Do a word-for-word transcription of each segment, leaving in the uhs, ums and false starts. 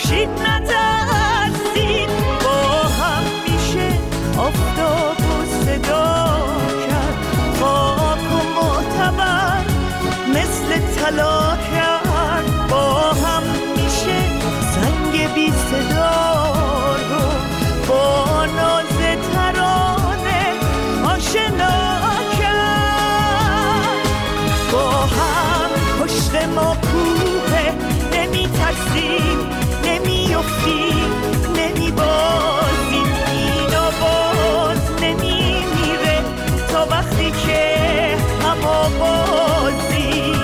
خورشید نترسید، با هم میشه آفتاب و صدا کرد، خاک و معتبر مثل طلا کرد، با هم میشه زنگ بی صدا رو با ناز ترانه آشنا کرد. با هم پشت ما کوه، نمی ترسیم نمی افتیم نمی بازیم، این آواز نمی میره تا وقتی که هم آوازیم.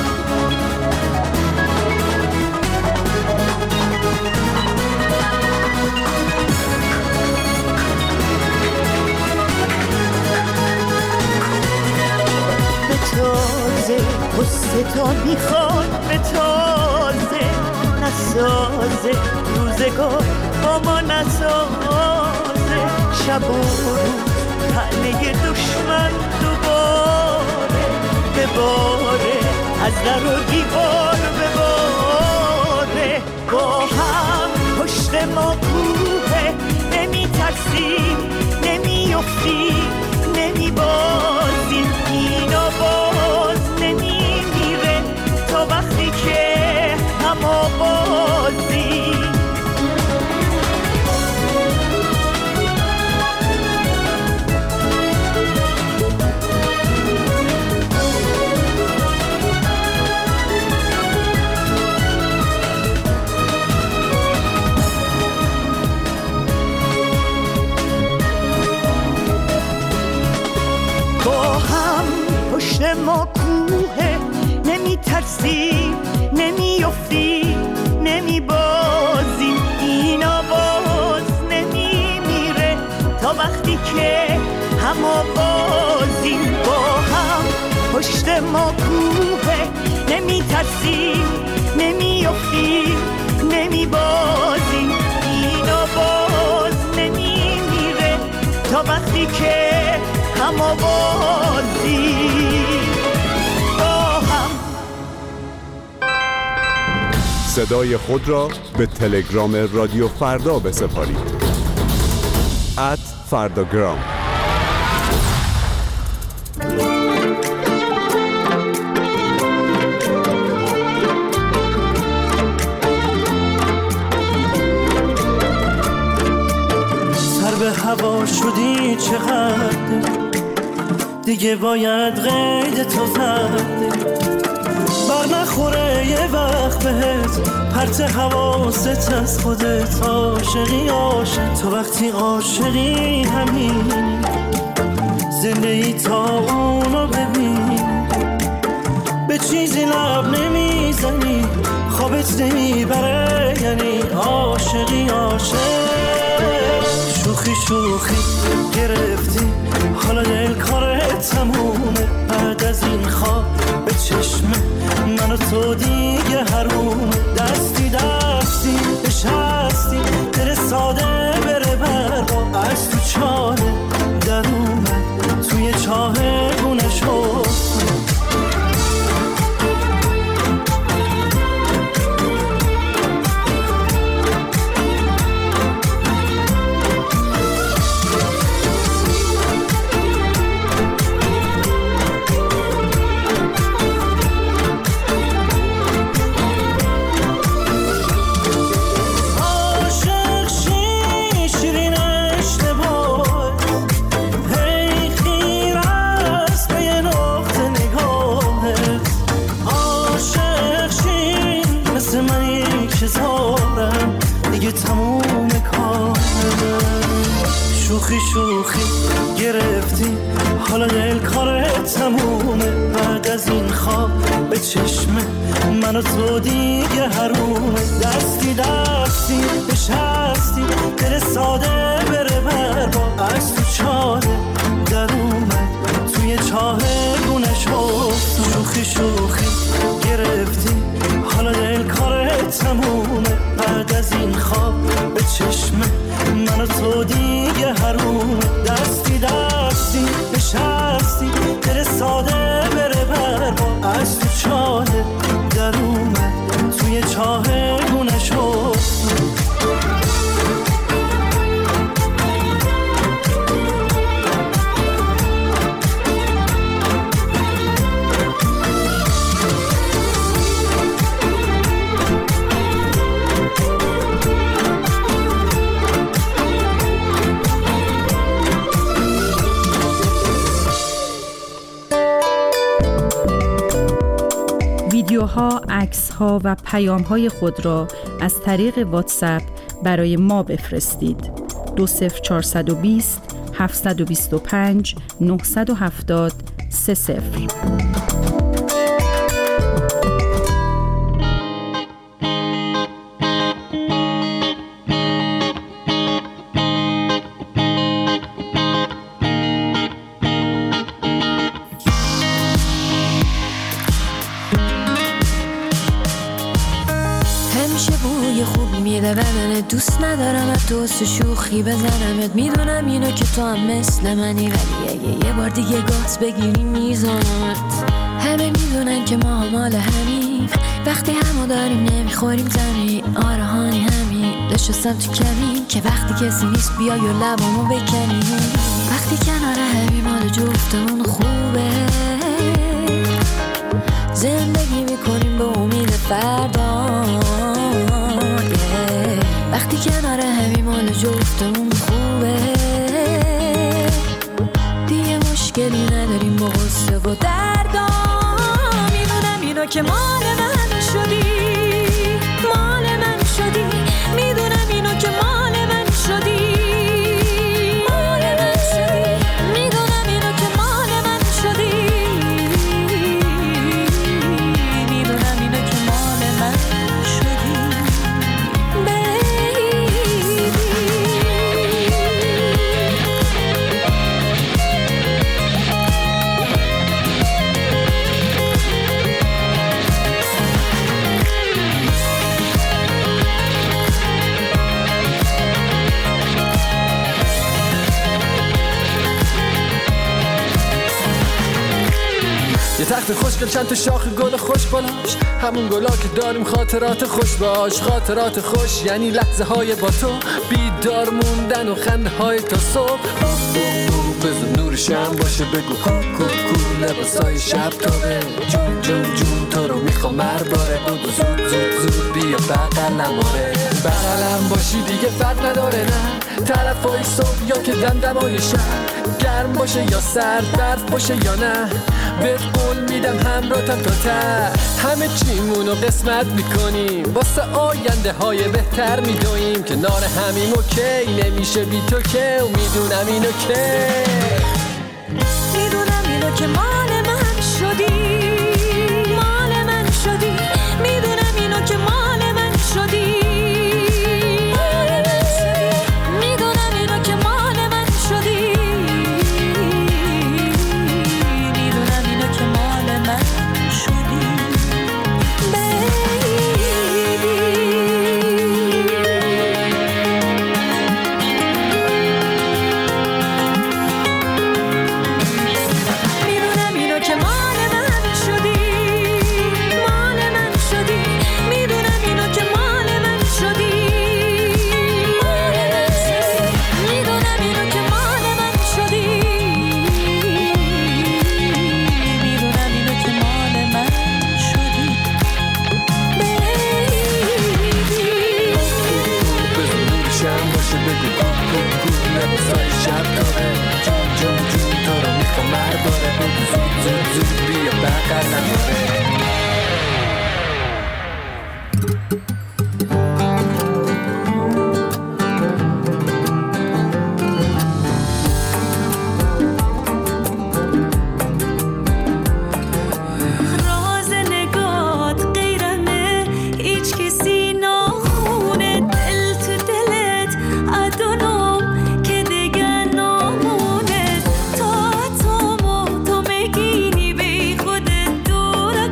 تازه قصه تا میخواد به تازه نسازه، روزگار با ما نسازه، شب و روز طعنه دشمن دوباره بباره، از در و دیوار بباره. با هم پشت ما کوه، نمی ترسیم نمی افتیم نمی بازیم، این آواز نمی میره تا وقتی که هم آوازیم. پشت ما کوه، نمی ترسیم نمی افتیم نمی بازیم، این آواز نمی میره تا وقتی که هم آوازیم. با هم پشت ما کوه، نمی ترسیم نمی افتیم نمی بازیم، این آواز نمی میره تا وقتی که هم آوازی. با هم صدای خود را به تلگرام رادیو فردا بسپارید. ات فرداگرام. سر به هوا شدی چقدر، دیگه باید قید تو زده، بر نخوره یه وقت بهت پرت حواست از خودت. عاشقی عاشق تو وقتی عاشقی همینی، زندگی تا اونو ببینی، به چیزی لب نمیزنی خوابت نمیبره، یعنی عاشقی عاشق. شوخی شوخی گرفتی حالا دل کارت تمومه، بعد از این خواب به چشم من و تو دیگه حرومه. دستی دستی نشستی دل ساده بره برا، از تو چاله در اومد توی چاه گونه شد. شوخی شوخی گرفتی حالا دل کارت تمومه، بعد از این خواب به چشم من و تو دیگه حرومه. دستی دستی نشستی دل ساده بره برا، از تو چاله در اومد توی چاه گونه شد. شوخی شوخی گرفتی حالا دل کارت تمومه، بعد از این خواب به چشم من و تو دیگه حرومه. دستی دستی نشستی دل ساده بره برا، از تو چاله در اومد توی چاه گونه شد. ها، عکس ها و پیام های خود را از طریق واتساپ برای ما بفرستید. دو صفر چهارصد و بیست هفتصد و بیست و پنج نهصد و هفتاد سه صفر. دوست ندارم از تو شوخی بزنمت، میدونم اینو که تو هم مثل منی، ولی اگه یه بار دیگه گاز بگیری میزنمت. همه میدونن که ما مال همیم، وقتی همو داریم نمیخوریم زمین. آره هانی همین نشستم تو کمین که وقتی کسی نیست بیای و لبامو بکنی. وقتی کنار همین مال جفتمون خوبه، زندگی میکنیم به امید فردا. وقتی کنار همین مال جفتمون خوبه، دیگه مشکلی نداریم با غصه و دردا. میدونم اینو که مال من شدی، مال من شدی. میدونم اینو که مال من شدی، مال من شدی. میدونم اینو که مال من شدی، میدونم اینو که مال من شدی. یه تخت خوشگل چند تا شاخ گل خوش بالاش، همون گلا که داریم خاطرات خوش باش. خاطرات خوش یعنی لحظه های با تو، بیدار موندن و خنده های تا صبح. بزن نور شم باشه بگو کو کو کو، لباسای شب تابه. جون جون جون تو رو میخوام هر باره، بگو زود زود زود بیا بغلم. آره بغلم باشی دیگه فرق نداره، نه طرفای صبح یا که دمدمای شب. گرم باشه یا سرد، برف باشه یا نه، بهت قول میدم همراهتم تا ته. همه چیمونو قسمت میکنیم، واسه آینده های بهتر میدویم. کنار همیم اوکی نمیشه بی تو که، و میدونم اینو که میدونم اینو که مال من شدی، مال من شدی. میدونم اینو که مال من شدی، مال من شدی. میدونم اینو که مال من شدی، میدونم اینو که مال من شدی. دور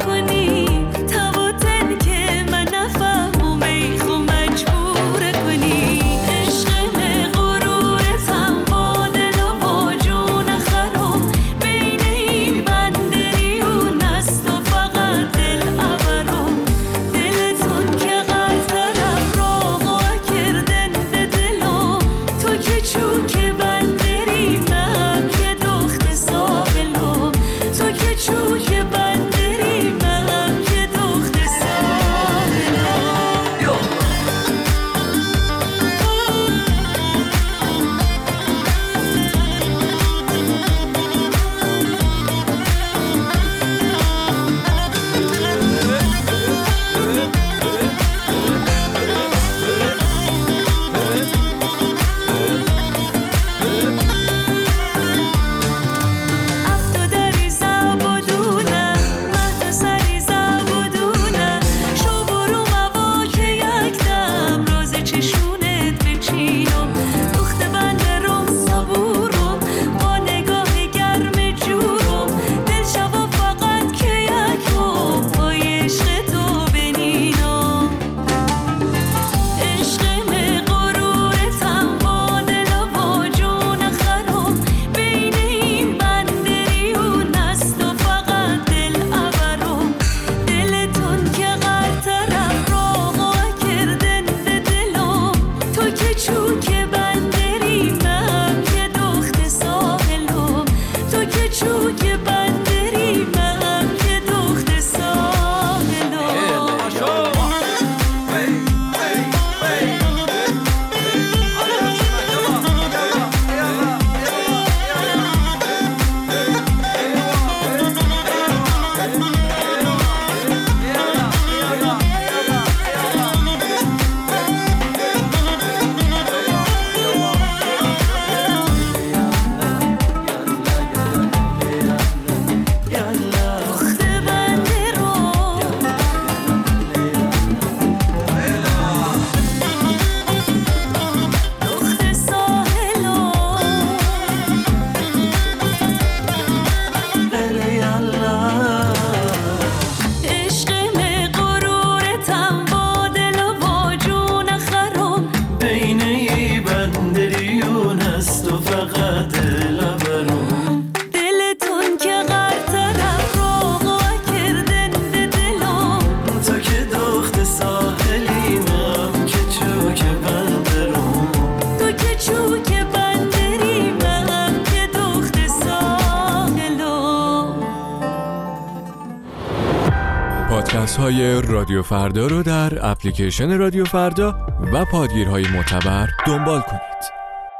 های رادیو فردا رو در اپلیکیشن رادیو فردا و پادگیرهای معتبر دنبال کنید.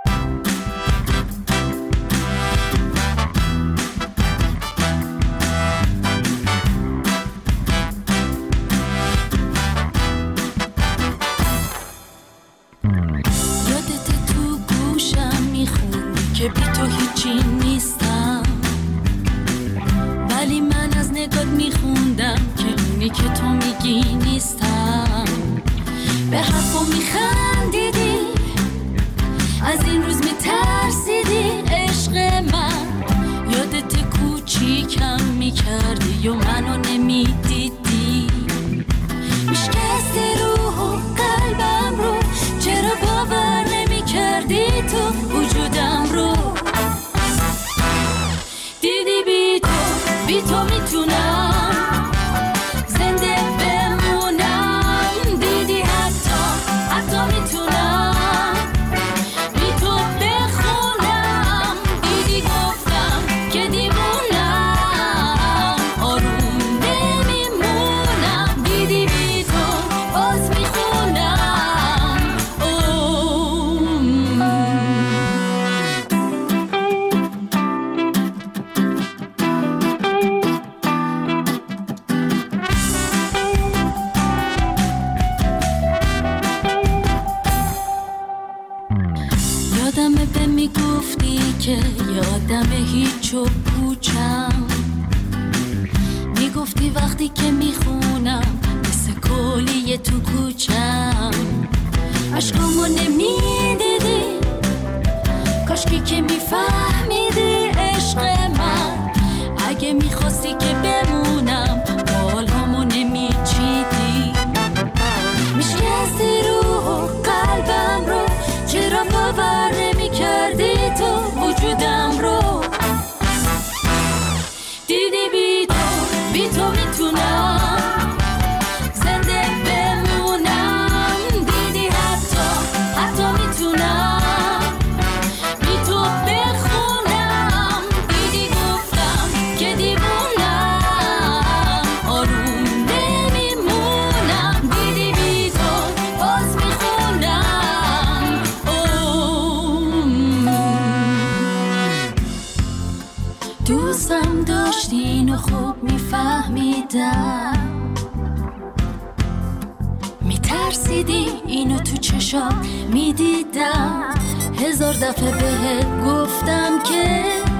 یادت تو گوشم میخونی که بی تو هیچی نیستم، ولی من از نگات میخوندم که اونی که تو میگی نیستم. به حرفو میخندیدی، از این روز میترسیدی عشق من. یادت کوچیکم میکردی و منو نمیدیدی، میشکستی روح و قلبم رو، چرا باور نمیکردی تو وجودم رو. دیدی بی تو بی تو میتونم زنده بمونم، دیدی حتی حتی میتونم بی تو بخونم. دیدی گفتم که دیوونم، آروم نمیمونم. دیدی بی تو باز میخونم. یادمه به میگفتی که یادم هیچ و پوچم، میگفتی وقتی که میخونم مثل کلیه تو کوچم. عشقامو نمیدیدی، کاشکی که میفهمیدی عشق من. اگه میخواستی که بمونم بالامو نمیچیدی، میشکستی روح و قلبم رو، چرا باور نمیکردی تو وجودم رو. دیدی بی تو بی تو میتونم زنده بمونم، دیدی حتی حتی میتونم بی تو بخونم. دیدی گفتم که دیوونم، آروم نمیمونم. دیدی بی تو باز میخونم. دوستم داشتین و خوب میفهمیدم، میترسیدی اینو تو چشام میدیدم. هزار دفعه بهت گفتم که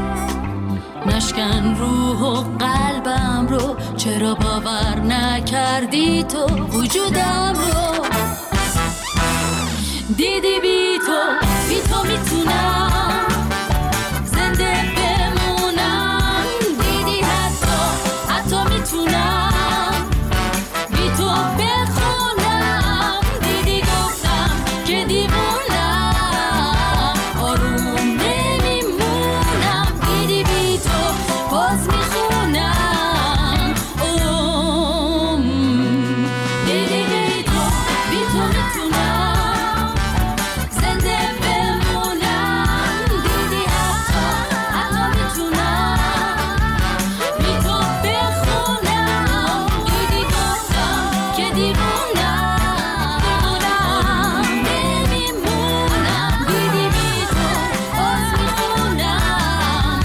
نشکن روح و قلبم رو، چرا باور نکردی تو وجودم رو. دیدی بی تو بی تو میتونم زنده بمونم، دیدی حتی حتی میتونم بی تو بخونم. دیدی گفتم که دیوونم، آروم نمیمونم. دیدی بی تو باز میخونم. دیدی بی تو بی تو میتونم زنده بمونم، دیدی حتی حتی میتونم بی تو بخونم. دیدی گفتم که دیوونم، آروم نمیمونم. دیدی بی تو باز میخونم.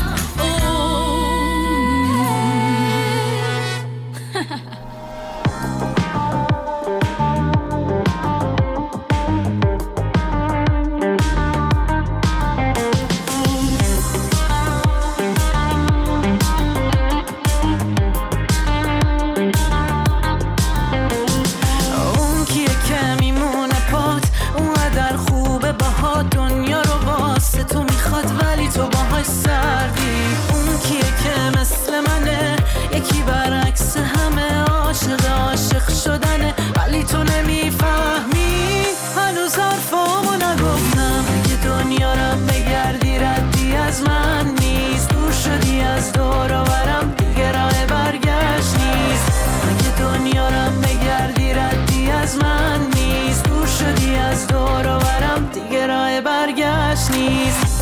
اون کیه که میمونه پات، اونقدر خوبه باها، دنیا رو واسه تو میخواد ولی تو باهاش سردی. اون کیه که مثل منه، یکی برعکس همه، عاشق عاشق شدنه ولی تو نمیفهمی. هنوز حرفامو نگفتم، اگه دنیا رو بگردی ردی از من نیست. دور شدی از دور و برم، دیگه راه برگشت نیست. اگه دنیا رو بگردی ردی از من نیست. دور شدی از دور و برم، دیگه راه برگشت نیست.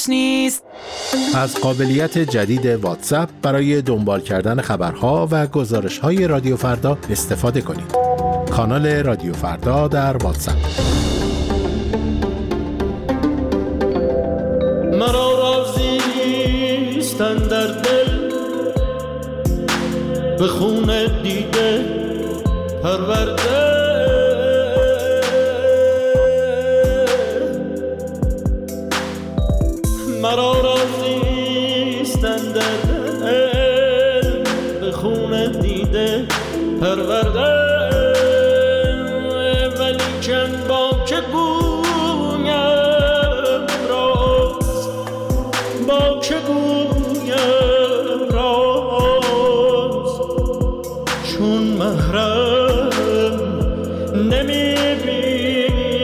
براش نیست. از قابلیت جدید واتساپ برای دنبال کردن خبرها و گزارش‌های رادیو فردا استفاده کنید. کانال رادیو فردا در واتساپ. مرا رازیستن در دل به خون دیده پرورده، مرا رازیستن در دل به خون دیده پرورده، ولی چند با که گویم راز، با که گویم راز، چون محرم نمیبینم.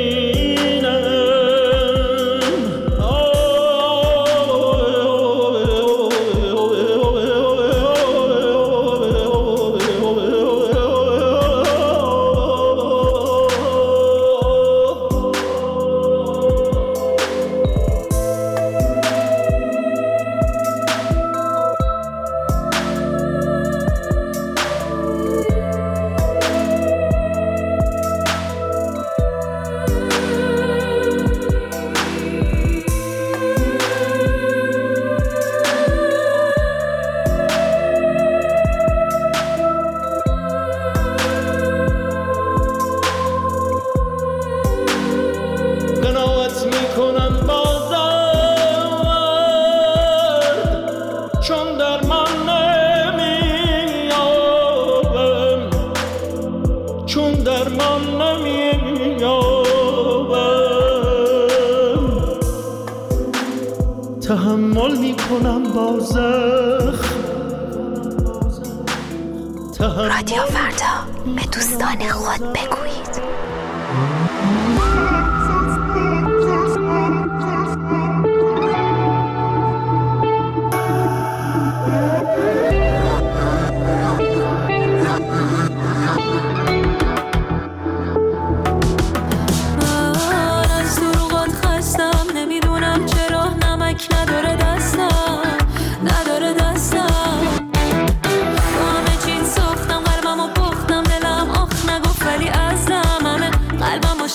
تحمل می کنم با زخم. رادیو فردا به دوستان خود بگویید. نداره دستم، نداره دستم، با همه چیز ساختم، قلبمو پختم، دلم آخ نگفت ولی ازم همه قلبمو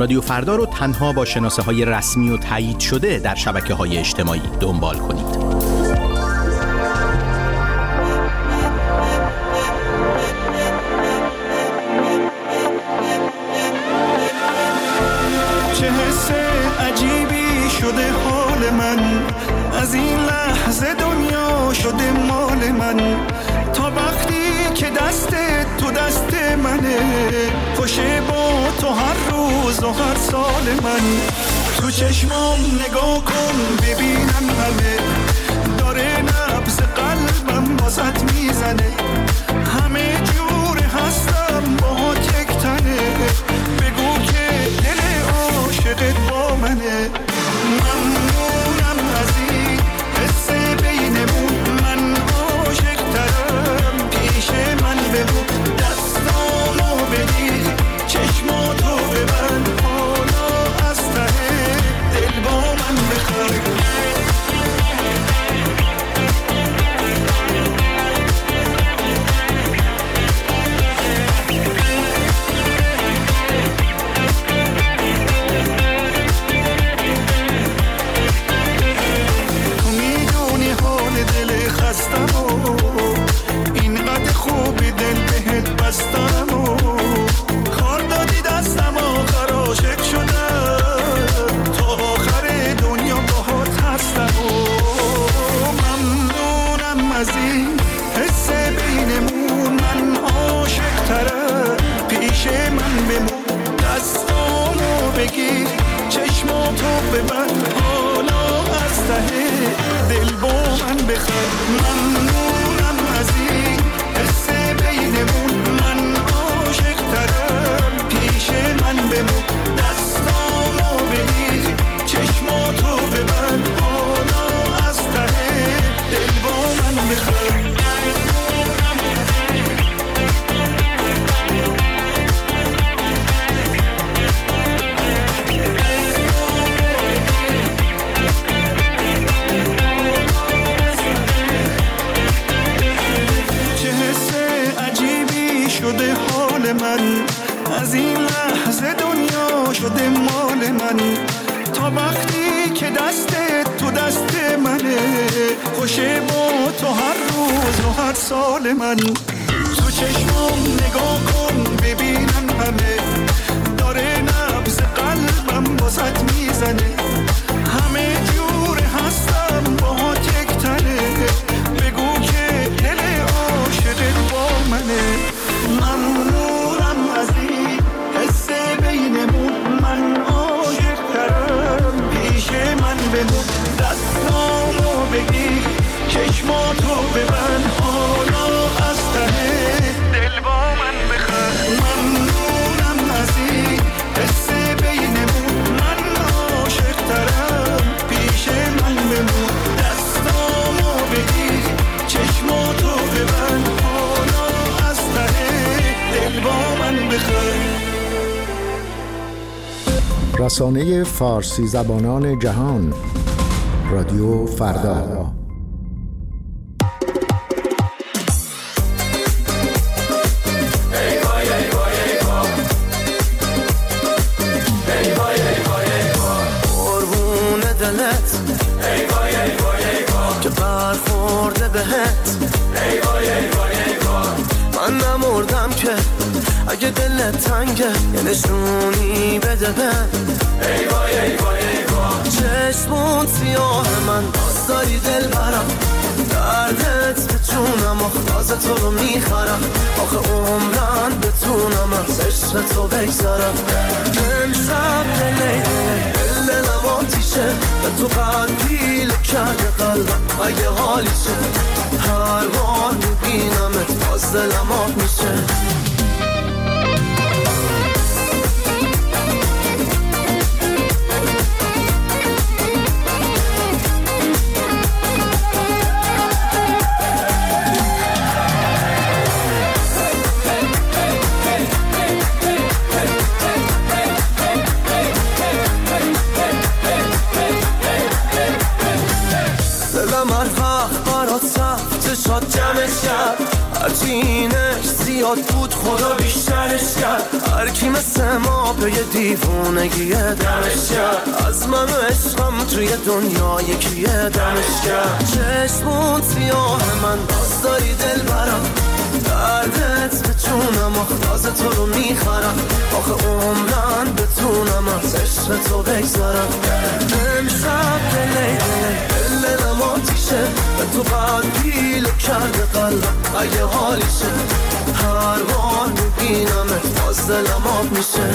رادیو فردا رو تنها با شناسه‌های رسمی و تایید شده در شبکه‌های اجتماعی دنبال کنید. چه حس عجیبی شده حال من، از این لحظه دنیا شده مال من، تا وقتی که دست تو دست منه، خوشه با تو هر روز و هر سال من. تو چشمام نگاه کن ببینم همه، داره نبض قلبم بازت میزنه، همه جور هستم با تک تنه، بگو که دل عاشقت با منه. ممنونم از این حس بینمون، من عاشق ترم پیش من بمون، دستامو بگیر چشماتو ببند، حالا از ته دل با من بخواه. اینقدر خوبی دل بهت بستم و خار دادی دستم آخر عاشق شدم، تا آخر دنیا باهات هستم و ممنونم از این حس بینمون، من عاشق ترم پیش من بمون، دستامو بگیر چشماتو ببند، حالا از ته دل با من بخواه. ممنونم از این حس بینمون، من عاشق ترم پیش من بمون، دستامو بگیر چشماتو ببند، حالا از ته دل با من بخواه. شده حال من، از این لحظه دنیا شده مال من، تا وقتی که دست تو دست منه، خوشه با تو هر روز و هر سال من. تو چشمام نگاه کن ببینم همه، داره نبض قلبم بازت میزنه، همه جور هستم با تک تنه، بگو که دل عاشقت با منه. ممنونم از این حس بینمون، من عاشق ترم پیش من بمون، دستامو بگیر چشماتو ببند، حالا از ته دل با من بخواه. ممنونم از این حس بینمون، من عاشق ترم پیش من بمون، دستامو بگیر چشماتو ببند، حالا از ته دل با من بخواه. رسانه فارسی زبانان جهان، رادیو فردا. قربون دلت ای وای ای وای ای وای، که برخورده بهت ای وای ای وای ای وای. من نمردم که اگه دلت تنگه، یه نشونی بده بهم ای وای ای وای ای وای. چشمون سیاه من باز داری دل برم، دردت به جونم آخراز تو رو میخرم، آخه عمرن بتونم از عشق تو بگذرم. امشب دلی دلم آتیشه، به تو قلبی لکنه قلبم اگه حالیشه، هر بار میبینمت باز دلم آب میشه. هرچینش زیاد بود خدا بیشترش کرد، هر کی مثل ما به یه دیوونگی دمش کرد، از من و عشقم توی دنیا یکیه دمش کرد. چشمون سیاه من باز داری دل برم، دردت به جونم تازه تو رو میخرم، آخه عمرن بتونم از عشق تو بگذارم. امشب دلی دلی دل دلم آتیشه، به تو قد پیلو کرده قلبم اگه حالیشه، هر بار میبینمت باز دلم آب میشه.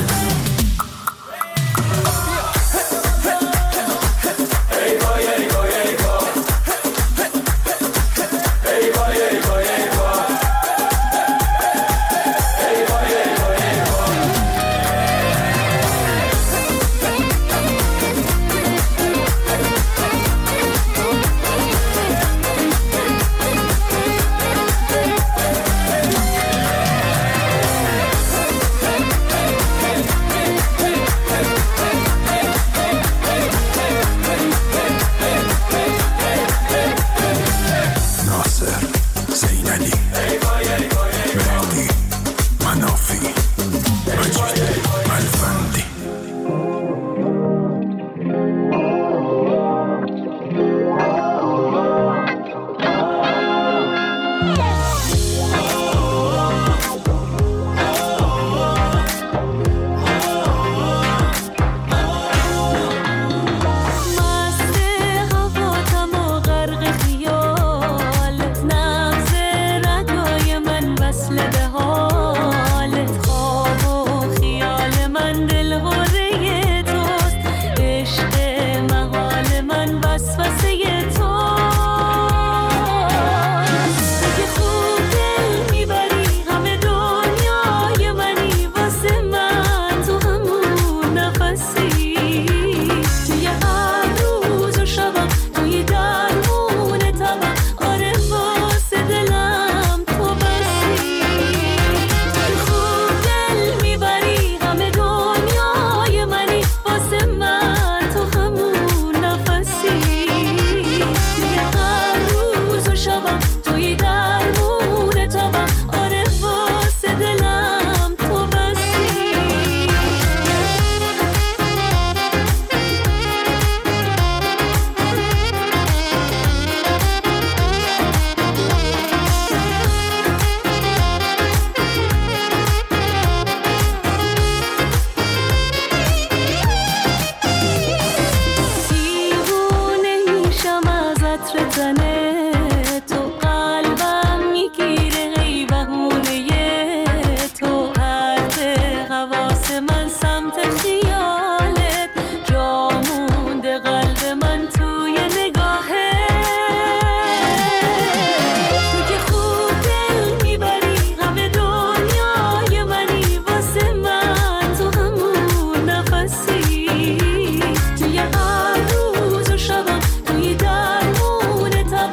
توی هر روز و شبم توی درمون تبا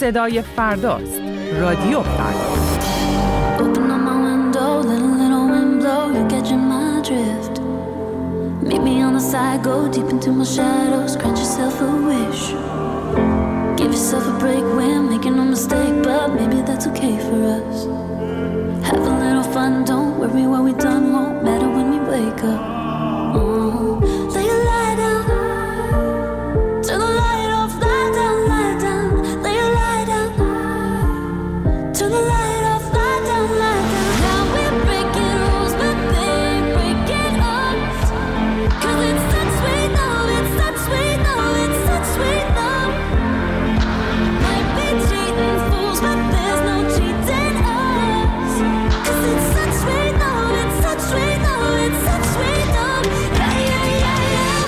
صدای فرداست. رادیو فردا. Open up my window, let a little wind blow, you're catching my drift. Meet me on the side, go deep into my shadows, grant yourself a wish. Give yourself a break, we're making no mistake, but maybe that's okay for us. Have a little fun, don't worry what we done, won't matter when we wake up. Oh, lay your light down, turn the light off, lie down, lie down, lay your light down, turn the light off, lie down, lie down. Now we're breaking rules, but they ain't breaking us. Cause it's such sweet love, it's such sweet love, it's such sweet love. Might be cheating fools, but there's no cheating us. Cause it's such sweet love, it's such sweet love, it's such sweet love. Yeah, yeah, yeah, yeah.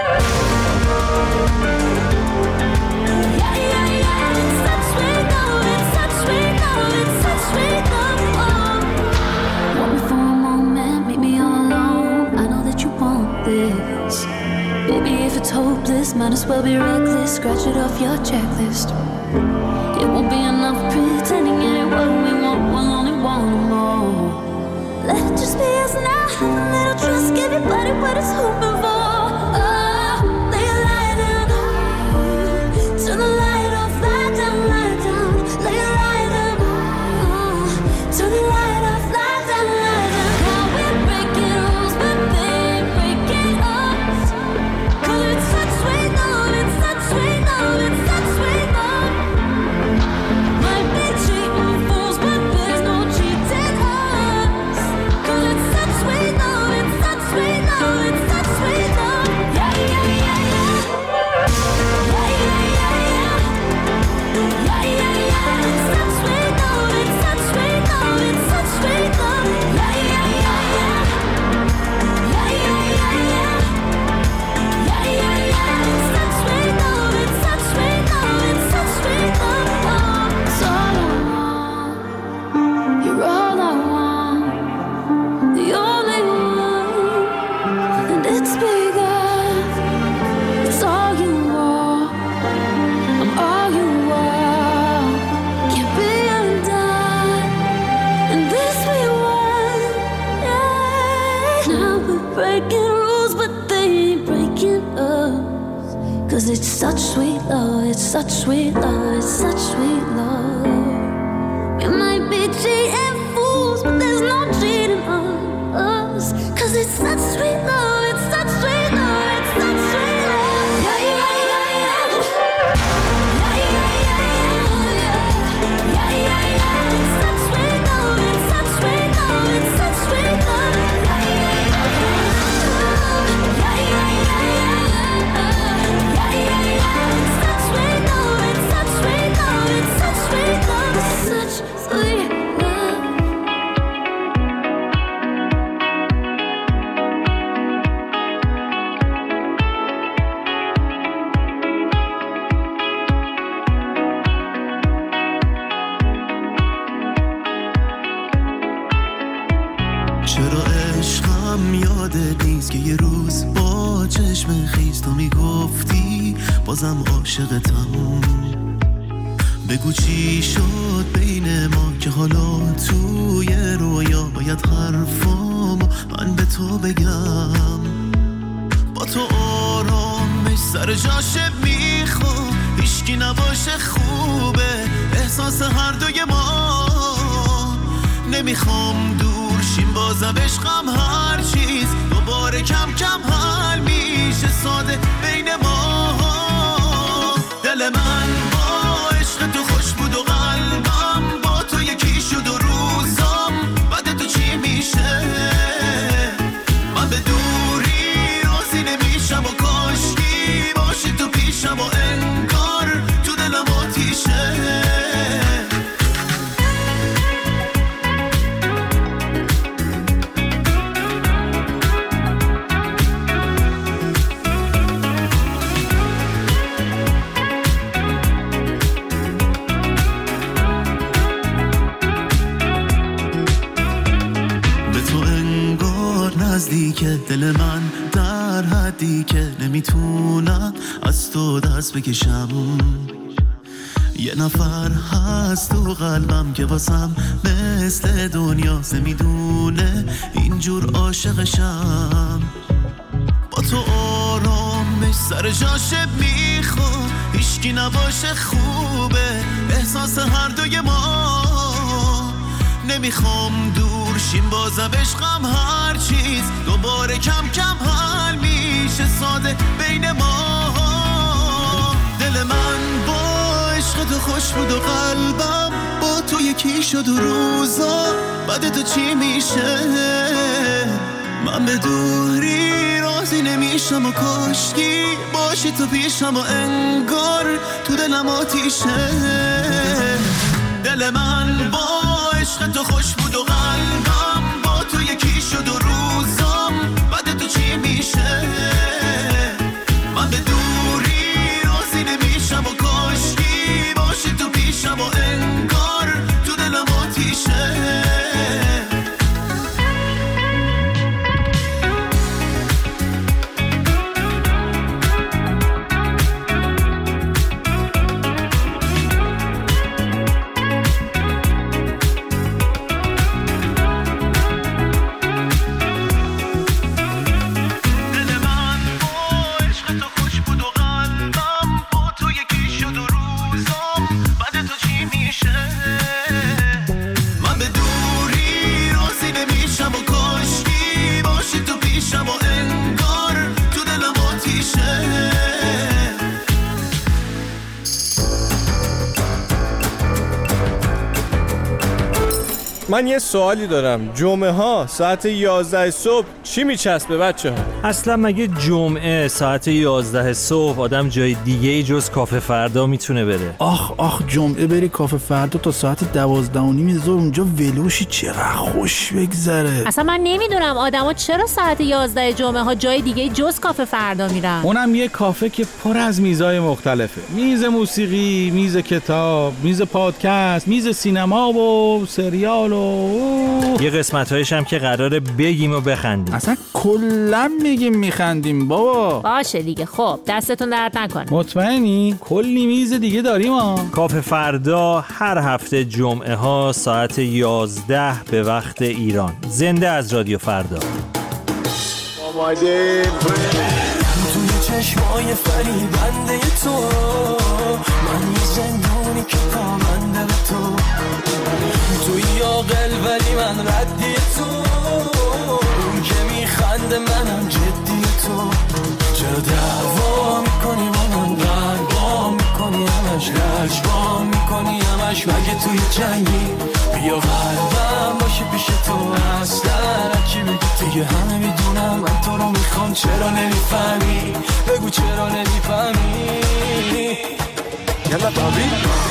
Yeah, yeah, yeah. It's such sweet love, it's such sweet love, it's such sweet love. Oh. Want me for a moment, meet me all alone. I know that you want this. Baby, if it's hopeless, might as well be reckless. Scratch it off your checklist. It won't be enough pretending it ain't what we want. We'll only want more. Let it just be us now. Have a little trust. Give your body what it's hoping for. Oh, lay your light down. Turn the light off. Lie down, lie down. Lay your light down. Oh, turn the light off. Lie down, lie down. Now we're breaking rules, but they ain't breaking us. Cause it's such sweet love. It's such sweet love. It's such sweet love. Might be cheating fools, but there's no cheating us. Cause it's such sweet love, it's such sweet love, it's such sweet love. Yeah, yeah, yeah, yeah. Yeah, yeah, yeah, yeah. Yeah, yeah, yeah. It's such sweet love, it's such sweet love, it's such sweet love. Yeah, yeah, yeah, yeah. Yeah, yeah, yeah, yeah. Yeah, yeah, yeah. It's such sweet love, it's such sweet love, it's such sweet love. Oh, it's all I want. You're all I want. The only one. And it's bigger. It's all you want. I'm all you want. Can't be undone. And this we want. Yeah. Now we're breaking rules, but they ain't breaking us. Cause it's such sweet love, it's such sweet love, it's such sweet love. We might be cheating fools, but there's no cheating on us. Cause it's such sweet love, it's such sweet love, it's such sweet love. Yeah, yeah, yeah, yeah. Yeah, yeah, yeah, yeah. Yeah, yeah, yeah. It's such sweet love, it's such sweet love, it's such sweet love. Yeah, yeah, yeah, yeah. Yeah, yeah, yeah, yeah. Yeah, yeah, yeah. It's such sweet love, it's such sweet love, it's such sweet love, it's such sweet love. چرا عشقم یادت نیست که یه روز با چشم خیز تو میگفتی بازم عاشقتم. بگو چی شد بین ما که حالا توی رویا باید حرفامو من به تو بگم. با تو آرامش سر جاشه میخوام، هیچکی نباشه خوبه احساس هر دوی ما. نمیخوام دور شیم بازم عشقم هر چیز دوباره کم کم حل میشه ساده بین ما. دل من با عشق تو خوش بود و قلبم با تو یکی شد و روزم بعد تو چی میشه. من به دوری راضی نمیشم و کاشکی باشی تو پیشم و انگار تو دلم آتیشه. نزدیکه دل من در حدی که نمیتونم از تو دست بکشم. یه نفر هست تو قلبم که واسم مثل دنیاست، میدونه اینجور عاشقشم. با تو آرامش سر جاشه میخوام، هیچکی نباشه خوبه احساس هر دوی ما. نمیخوام دور شیم بازم عشقم هر چیز دوباره کم کم حل میشه ساده بین ما. دل من با عشق تو خوش بود و قلبم با تو یکی شد و روزا بعد تو چی میشه. من به دوری راضی نمیشم و کاشکی باشی تو پیشم و انگار تو دلم آتیشه. دل من با عشق تو خوش بود و قلبم با تو یکی شد و روزام بعد تو چی میشه. من به دوری راضی نمیشم و کاشکی باشی تو پیشم و انگار تو دلم آتیشه. من یه سوالی دارم، جمعه ها ساعت یازده صبح چی میچسبه بچه ها؟ اصلا مگه جمعه ساعت یازده صبح آدم جای دیگه ای جز کافه فردا میتونه بره؟ آخ آخ جمعه بری کافه فردا تا ساعت دوازده و نیم ظهر اونجا ولوشی چقدر خوش بگذره. اصلا من نمیدونم آدما چرا ساعت یازده جمعه ها جای دیگه جز کافه فردا میرن. اونم یه کافه که پر از میزای مختلفه، میز موسیقی، میز کتاب، میز پادکست، میز سینما و سریال و یه قسمت‌هایش هم که قراره بگیم و بخندیم. اصلا کلا میگیم میخندیم بابا. باشه دیگه، خب دستتون درد نکنه. مطمئنی؟ کلی میز دیگه داریم ها. کافه فردا هر هفته جمعه ها ساعت یازده به وقت ایران. زنده از رادیو فردا. آماده توی چشمای فریبنده تو من یه زندونی که پامنده به تو. توی عاقل ولی من ردی تو، اون که میخنده منم جدی تو. چرا دعوا میکنی با من قلبا میکنی همش لجبا میکنی همش مگه توی جنگی بیا قلبم باشه پیش تو. اصلا چی بگی دیگه همه میدونم من تو رو میخوام. چرا نمیفهمی بگو چرا نمیفهمی. یلا بابی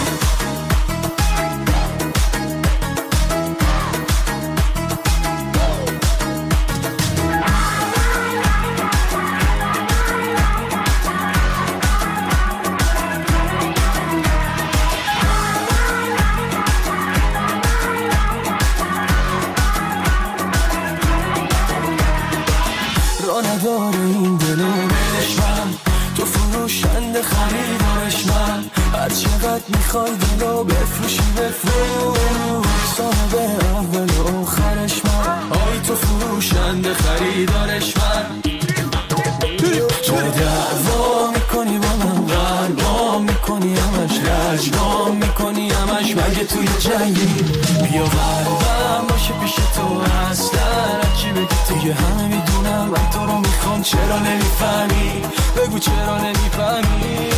نداره این دل بهش من تو فروشنده خریدارش من. هر چقدر میخوای دلو بفروشی بفروش صاحب اول و آخرش من. آی تو فروشنده خریدارش من. تو دعوا میکنی با من قلبا میکنی همش لجبا میکنی همش مگه توی جنگی بیا قلبم باشه پیش تو. اصلا چی بگی دیگه همه میدونم من تو رو میخوام. چرا نمیفهمی بگو چرا نمیفهمی.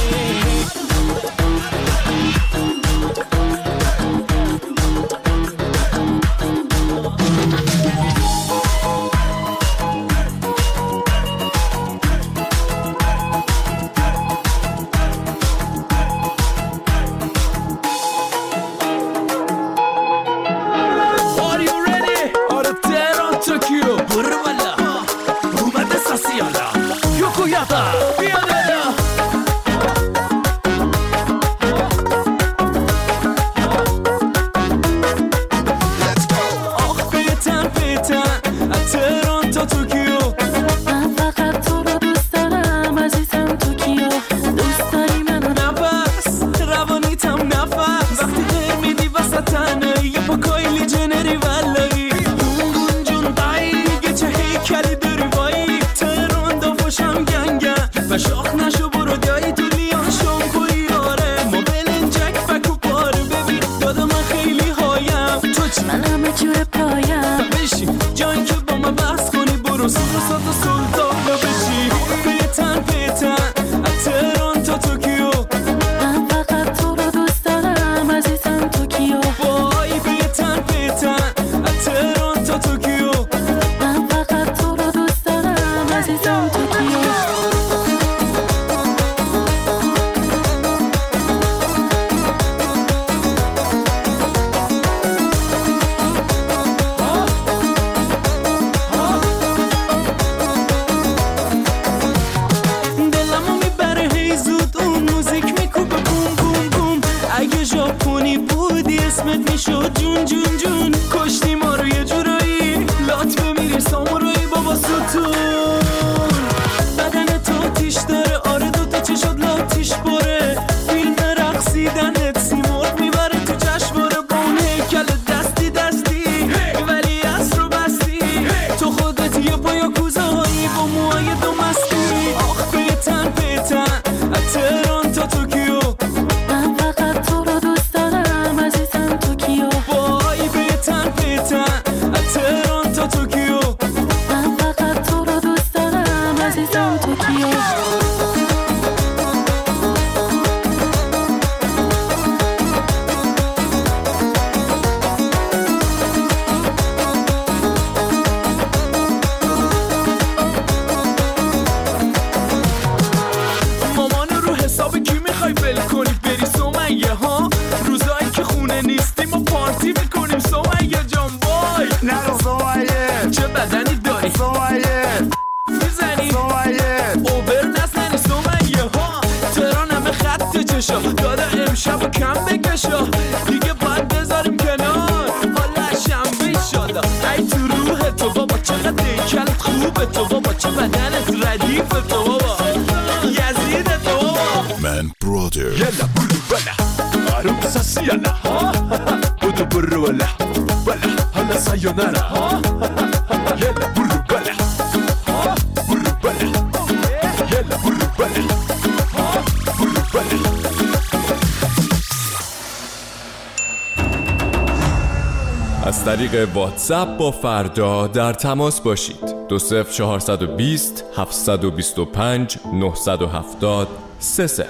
برو سور سات و سلطان رو بشی پیتن پیتن از تهران تا توکیو من فقط تو رو دوست دارم عزیزم توکیو وای پیتن پیتن از تهران تا توکیو من فقط تو رو دوست دارم عزیزم توکیو اسمت میشد جون جون جون کشتی ما رو یه جورایی لات بمیری سامورایی بابا ستون بدن تو تیش داره آره دوتا چشات لاتیش باره فیلم رقصیدنت سیمرغ میبره تو جشنواره با اون هیکل دستی دستی ولی از رو بستی تو خودت یه پایا کوزهایی با موهای دو مستی آخ پیتن پیتن از تهران تا توکیو من فقط تو رو دوست دارم عزیزم توکیو وای پیتن پیتن از تهران تا توکیو من فقط تو رو دوست دارم عزیزم توکیو مامانو رو حساب کی میخوای ول کنی بری سمیه ها روزایی که خونه نیستیم و پارتی میکنیم سمیه جان وای نرو سمیه چه بدنی داری سمیه میزنی سمیه اوبر نزنی سمیه ها تهران همه خط چشا دادا امشب و کم بکشا دیگه باید بذاریم کنار حالا شنبه ایشالا ای تو روح تو بابا چقدر دیکلت خوبه تو بابا چه بدنت ردیف تو بابا یزید تو بابا من برادر يلا برو بلا عروسة سيانا ها بدو برو ولا بلا هلا سايونارا ها يلا برو بلا ها برو بلا يلا برو بلا ها برو بلا از طریق واتساپ با فردا در تماس باشید. دو صفر چهارصد و بیست هفتصد و بیست و پنج نهصد و هفتاد سه صفر.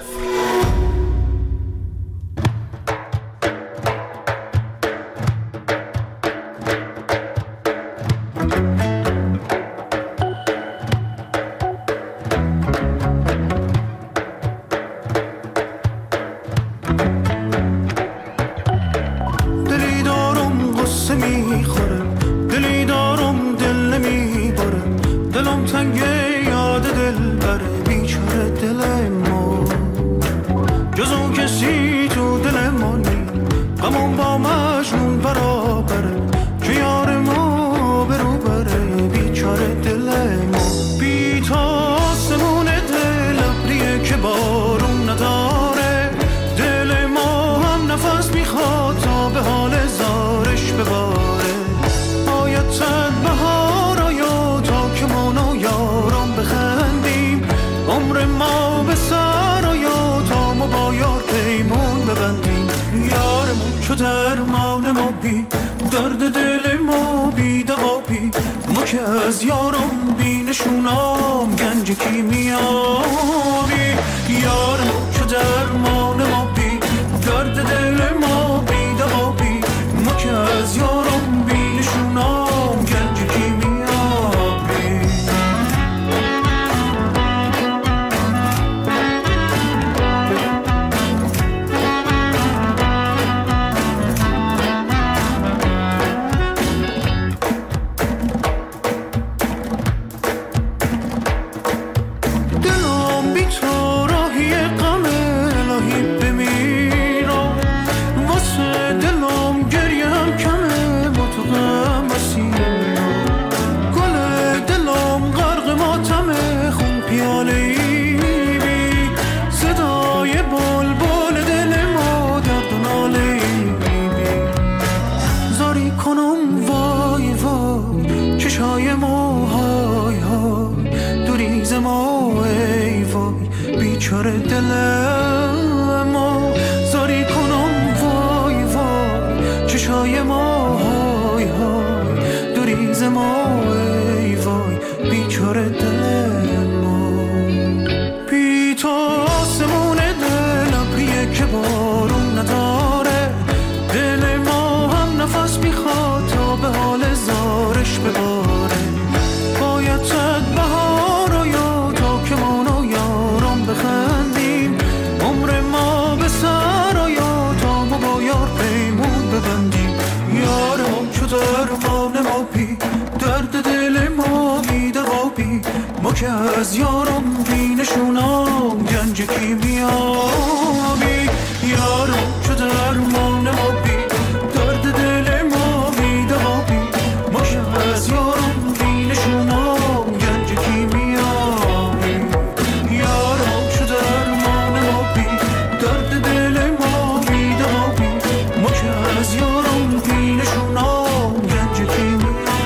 دلی دارم غصه میخوره دلی دارم دل نمیباره دلم تنگه یاد دل بره بیچاره دل ما جز اون کسی تو دل ما نی غمم با مجنون برابره که یار ما برو بره بیچاره دل ما بی تا آسمون دل ابریه که بارون نداره دل ما هم نفس میخواد تا به حال زارش بباره باید چند بهار آیا تا که ما و یارم بخندیم عمر ما به سر آیا تا ما با یار پیمون ببندیم یارمون چو درمان ما بی درد دل ما بی دوا بی ما که از یارم بی نشونام گنج کیمیابی یارمون چو درمان ما بی درد دل ما بی دوا بی ما که از یارم بی نشونام گنج کیمیابی دلم بی تو راهی غم الهی بمیرم واسه دلم گریه هم کمه با تو غم مسیرم گل دلم غرق ماتمه خون پیاله ای بی صدای بلبل دل ما درد و ناله ای بی زاری کنم وای وای چشای ما های های دوریز ما ای وای بیچاره دل ما زاری کنم وای وای چشای ما های های دوریز ما ای وای یار دل ما. بی تو آسمون دل ابریه که بارون نداره، دل ما هم نفس میخواد تا به حال زارش بباره. باید صد بهار و یا تا که مانو یارم بخندیم، عمر ما به سر و یا تا ما با یار پیمون ببندیم. یارم چو درمان ما بی درد دل ما بی دوابی، ما که از یارم بینشونم گنج کیمیابی. یارم چو درمان ما بی درد دل ما بی دوابی، ما که از یارم بینشونم گنج کیمیابی. یارم چو درمان ما بی درد دل ما بی دوابی، ما که از یارم بینشونم گنج کیمیابی.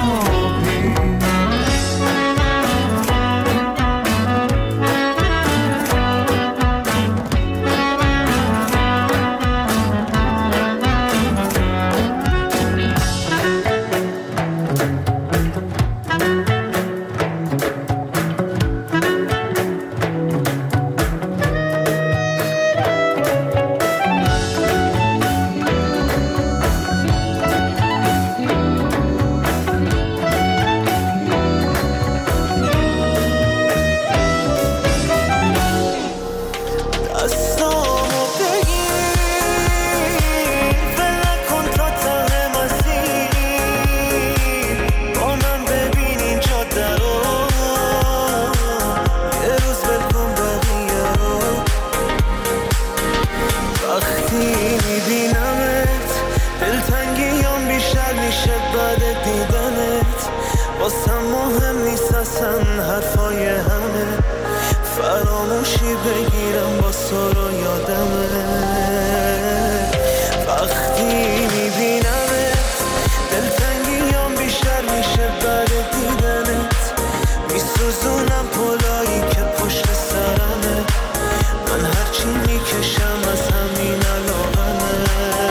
بگیرم با سر و یادمه. وقتی میبینمت دلتنگیام بیشتر میشه بعد دیدنت، میسوزونم پلایی که پشت سرمه، من هرچی میکشم از همین علاقمه.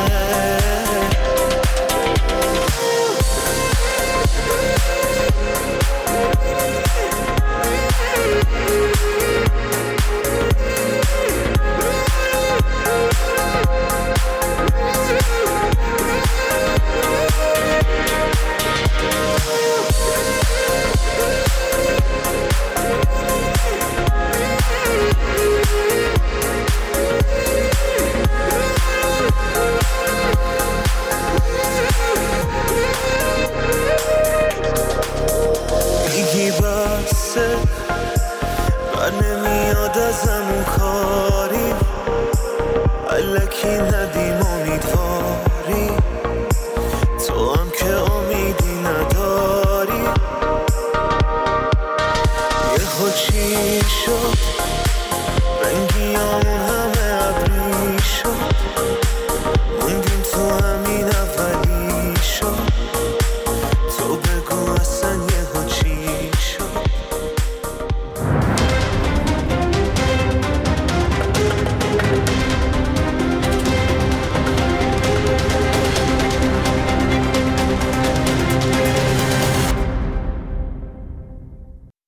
میگی بسه بر نمیاد ازم اون کاری، الکی ندیم امیدواری، تو هم که امیدی نداری. یه خود چی شد رنگیام